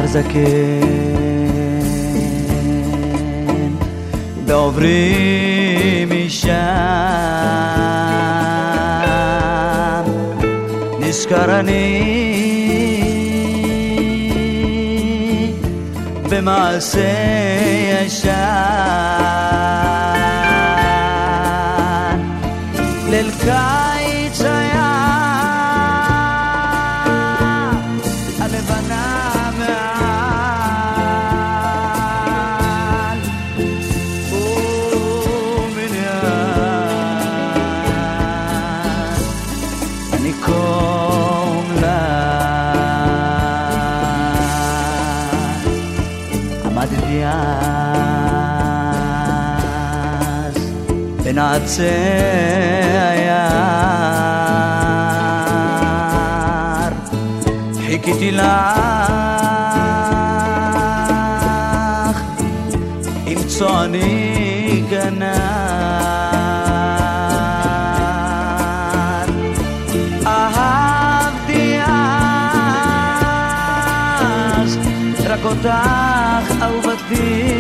נער זקן בעוברים משם נזכר אני במעשה ישן ליל קיץ היה הלבנה מעל ומניין אני קום לה עמדתי אז בין עצי היער חיכיתי לך עם צועני גנר אהבתי אז רק אותך אהובתי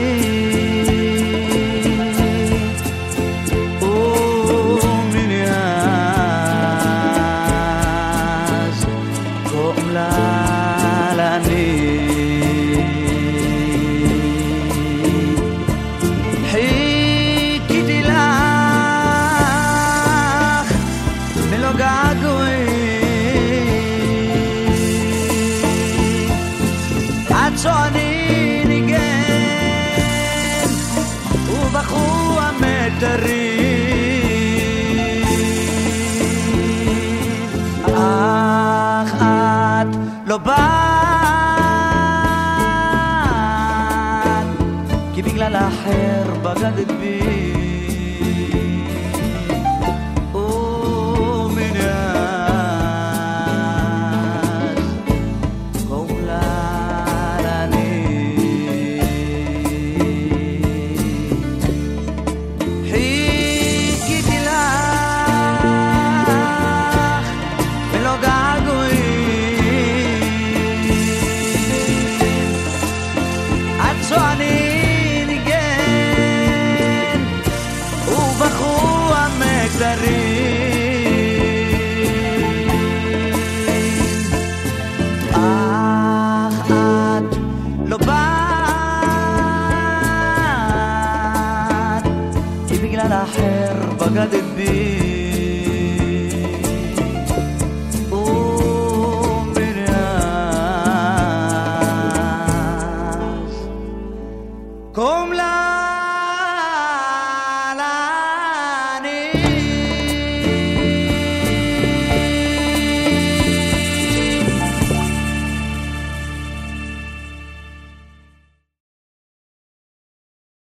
צועני ניגן ובחרו המטרים אך את לא באת כי בגלל אחר בגדת בי